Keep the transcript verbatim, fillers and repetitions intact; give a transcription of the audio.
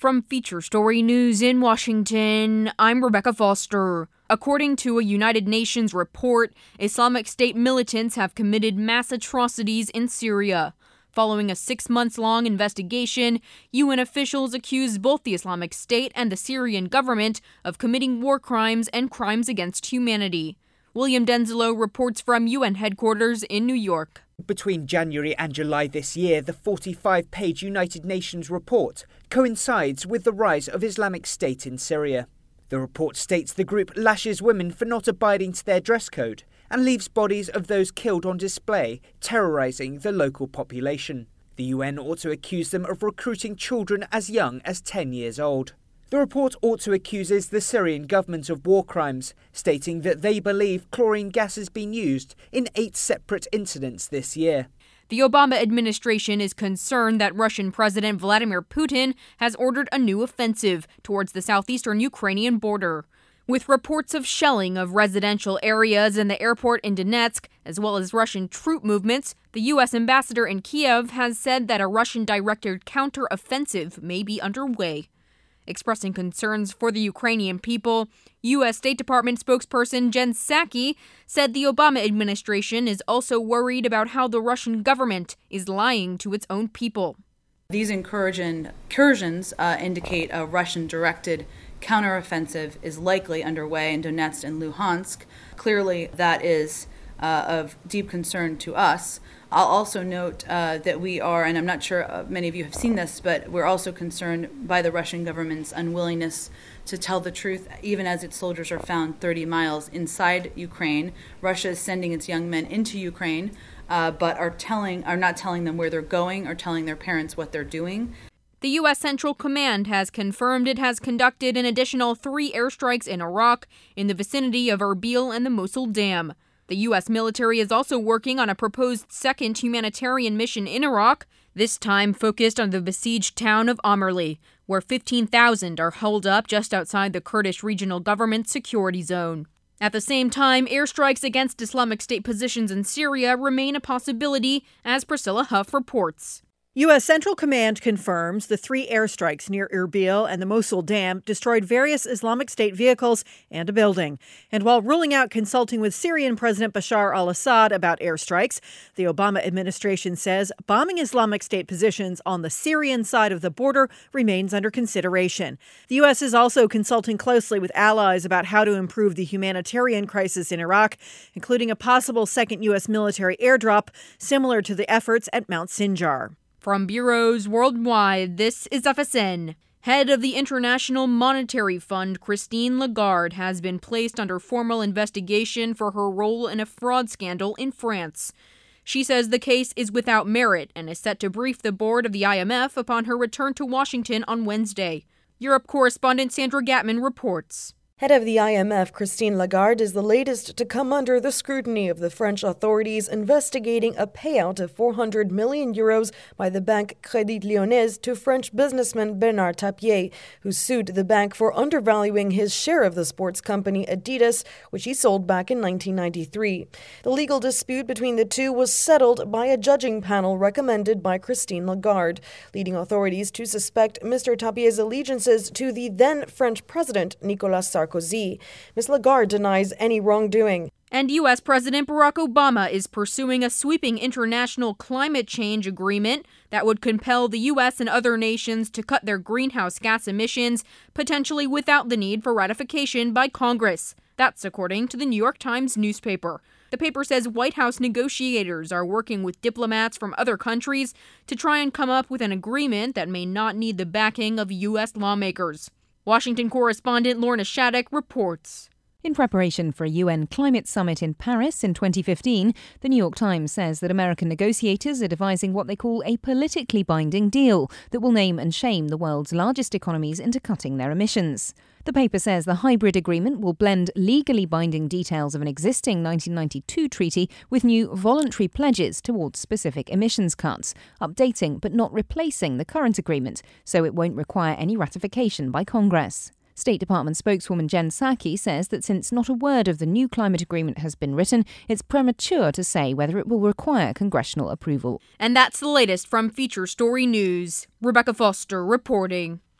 From Feature Story News in Washington, I'm Rebecca Foster. According to a United Nations report, Islamic State militants have committed mass atrocities in Syria. Following a six-month-long investigation, U N officials accused both the Islamic State and the Syrian government of committing war crimes and crimes against humanity. William Denzilo reports from U N headquarters in New York. Between January and July this year, the forty-five page United Nations report coincides with the rise of Islamic State in Syria. The report states the group lashes women for not abiding to their dress code and leaves bodies of those killed on display, terrorising the local population. The U N also accused them of recruiting children as young as ten years old. The report also accuses the Syrian government of war crimes, stating that they believe chlorine gas has been used in eight separate incidents this year. The Obama administration is concerned that Russian President Vladimir Putin has ordered a new offensive towards the southeastern Ukrainian border. With reports of shelling of residential areas in the airport in Donetsk, as well as Russian troop movements, the U S ambassador in Kiev has said that a Russian-directed counter-offensive may be underway. Expressing concerns for the Ukrainian people, U S State Department spokesperson Jen Psaki said the Obama administration is also worried about how the Russian government is lying to its own people. These incursions uh, indicate a Russian-directed counteroffensive is likely underway in Donetsk and Luhansk. Clearly, that is uh, of deep concern to us. I'll also note uh, that we are, and I'm not sure uh, many of you have seen this, but we're also concerned by the Russian government's unwillingness to tell the truth, even as its soldiers are found thirty miles inside Ukraine. Russia is sending its young men into Ukraine, uh, but are telling, are not telling them where they're going or telling their parents what they're doing. The U S Central Command has confirmed it has conducted an additional three airstrikes in Iraq in the vicinity of Erbil and the Mosul Dam. The U S military is also working on a proposed second humanitarian mission in Iraq, this time focused on the besieged town of Amerli, where fifteen thousand are held up just outside the Kurdish regional government security zone. At the same time, airstrikes against Islamic State positions in Syria remain a possibility, as Priscilla Huff reports. U S Central Command confirms the three airstrikes near Erbil and the Mosul Dam destroyed various Islamic State vehicles and a building. And while ruling out consulting with Syrian President Bashar al-Assad about airstrikes, the Obama administration says bombing Islamic State positions on the Syrian side of the border remains under consideration. The U S is also consulting closely with allies about how to improve the humanitarian crisis in Iraq, including a possible second U S military airdrop similar to the efforts at Mount Sinjar. From bureaus worldwide, this is F S N. Head of the International Monetary Fund, Christine Lagarde, has been placed under formal investigation for her role in a fraud scandal in France. She says the case is without merit and is set to brief the board of the I M F upon her return to Washington on Wednesday. Europe correspondent Sandra Gatman reports. Head of the I M F, Christine Lagarde, is the latest to come under the scrutiny of the French authorities investigating a payout of four hundred million euros by the bank Crédit Lyonnais to French businessman Bernard Tapie, who sued the bank for undervaluing his share of the sports company Adidas, which he sold back in nineteen ninety-three. The legal dispute between the two was settled by a judging panel recommended by Christine Lagarde, leading authorities to suspect Mister Tapie's allegiances to the then French president, Nicolas Sarkozy. Miz Lagarde denies any wrongdoing. And U S President Barack Obama is pursuing a sweeping international climate change agreement that would compel the U S and other nations to cut their greenhouse gas emissions, potentially without the need for ratification by Congress. That's according to the New York Times newspaper. The paper says White House negotiators are working with diplomats from other countries to try and come up with an agreement that may not need the backing of U S lawmakers. Washington correspondent Lorna Shattuck reports. In preparation for a U N climate summit in Paris in twenty fifteen, the New York Times says that American negotiators are devising what they call a politically binding deal that will name and shame the world's largest economies into cutting their emissions. The paper says the hybrid agreement will blend legally binding details of an existing nineteen ninety-two treaty with new voluntary pledges towards specific emissions cuts, updating but not replacing the current agreement, so it won't require any ratification by Congress. State Department spokeswoman Jen Psaki says that since not a word of the new climate agreement has been written, it's premature to say whether it will require congressional approval. And that's the latest from Feature Story News. Rebecca Foster reporting.